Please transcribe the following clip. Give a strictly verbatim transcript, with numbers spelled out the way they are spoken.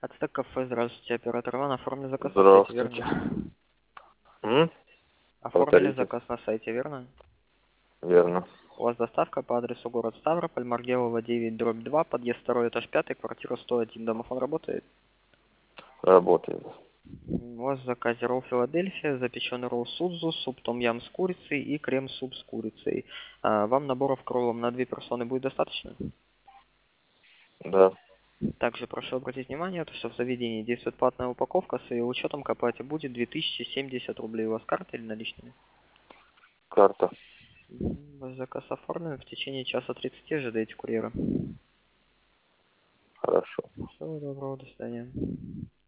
Ацтек кафе, здравствуйте, оператор Иван, оформили заказ на сайте, Здравствуйте. верно? М? Оформили Повторите. заказ на сайте, верно? Верно. У вас доставка по адресу город Ставрополь, Маргелова девять, дробь два, подъезд второй, этаж пятый, квартира сто один, домофон работает? Работает. У вас в заказе ролл Филадельфия, запеченный ролл Судзу, суп том-ям с курицей и крем-суп с курицей. А, вам наборов к роллам на две персоны будет достаточно? Да. Также прошу обратить внимание, что в заведении действует платная упаковка, с ее учетом к оплате будет две тысячи семьдесят рублей. У вас карта или наличные? Карта. Мгм. Ваш заказ оформлен. В течение часа тридцати ожидайте курьера. Хорошо. Всего доброго, до свидания.